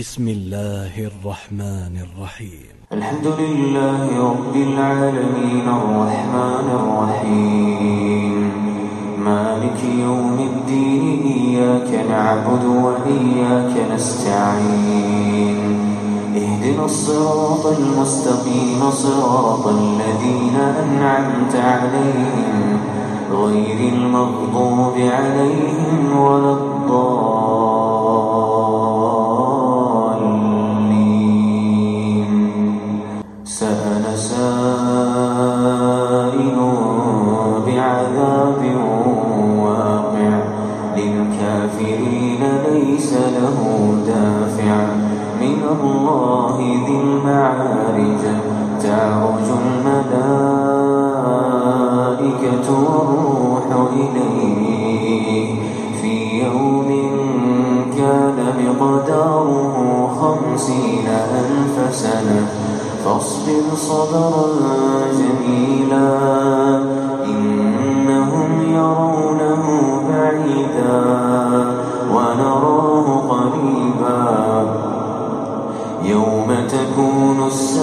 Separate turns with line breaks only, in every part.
بسم الله الرحمن الرحيم.
الحمد لله رب العالمين الرحمن الرحيم مالك يوم الدين إياك نعبد وإياك نستعين اهدنا الصراط المستقيم صراط الذين أنعمت عليهم غير المغضوب عليهم ولا الضالين. سأل سائل بعذاب واقع للكافرين ليس له دافع من الله ذي المعارج تعرج الملائكة والروح إليه في يوم كان مقداره 50,000 سنة فاصبر صبرا جميلا إنهم يرونه بعيدا ونراه قريبا يوم تكون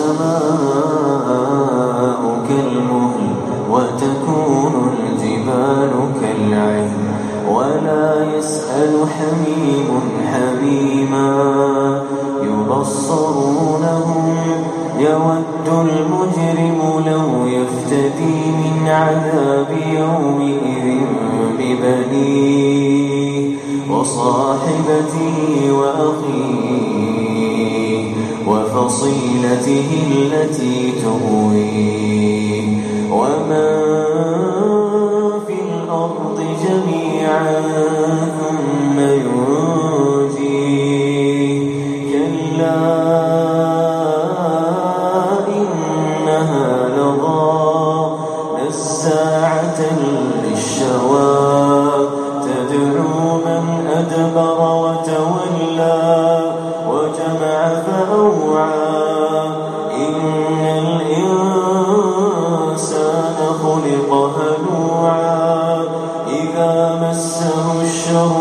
السماء كالمهل وتكون الجبال كالعهن ولا يسأل حميم حميما يبصرونهم يود المجرم لو يفتدي من عذاب يومئذ ببنيه وصاحبته وأخيه وفصيلته التي تؤويه ومن في الأرض جميعا ثم ينجيه كلا إنها لظى نزاعة للشوى تدعو من أدبر وتولى وجمع فأوعى إن الإنسان خلق هلوعا إذا مسه الشر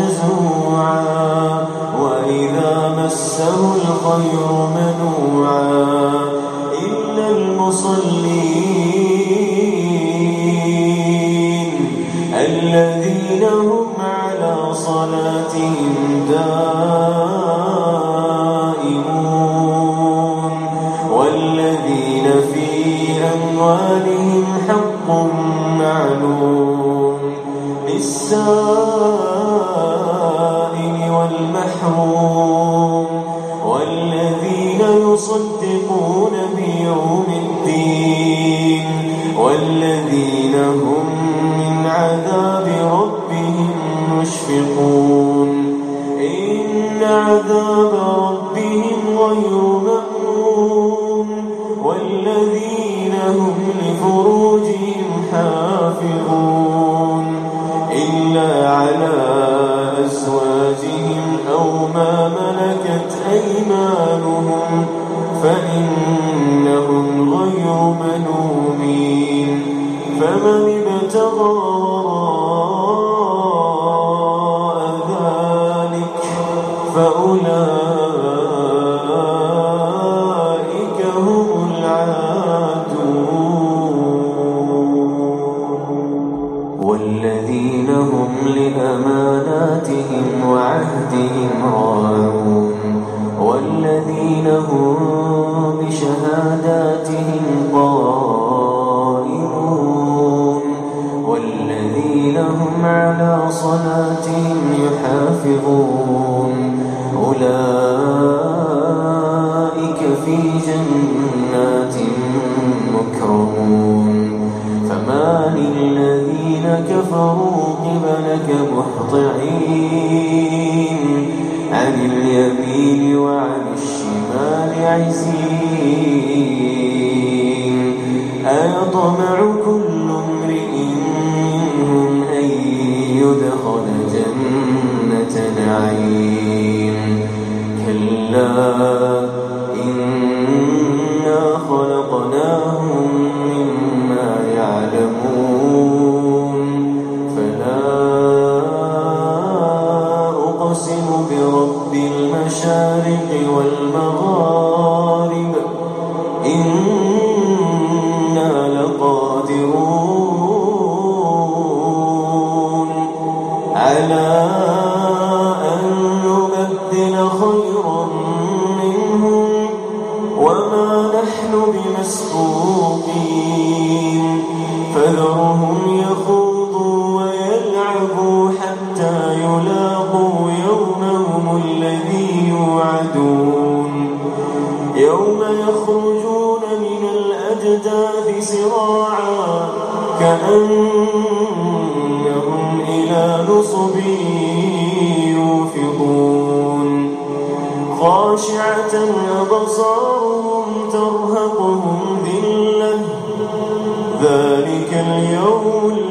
جزوعا وإذا مسه الخير منوعا إلا المصلين الذين هم على صلاتهم دائمون والذين في أموالهم حق معلوم للسائل والمحروم والذين يصدقون بيوم الدين والذين هم من عذاب ربهم مشفقون إن عذاب ربهم غير مأمون والذين هم لفروجهم حافظون إلا على أزواجهم أو ما ملكت أيمانهم فإنهم غير ملومين فمن ابتغى وراء ذلك فأولئك هم العادون والذين هم لأماناتهم وعهدهم راعون والذين هم بشهاداتهم قائمون والذين هم على صلاتهم يحافظون أولئك في جنات مكرمون فما للذين كفروا قبلك مهطعين عن اليمين وعن الشمال عزين أيطمع كل امرئ منهم أن يدخل جنة نعيم كلا إنا خلقناهم مما يعلمون فلا أقسم برب المشارق المشارق والمغارب إنا لقادرون على أن نبدل خيرا منهم وما نحن بمسبوقين فذرهم يخوضوا ويلعبوا حتى يلاقوا يومهم الذي يوعدون يوم يخرجون من الأجداث سراعا كأنهم إلى نصب يوفضون خاشعة أبصارهم ترهقهم ذلة ذلك اليوم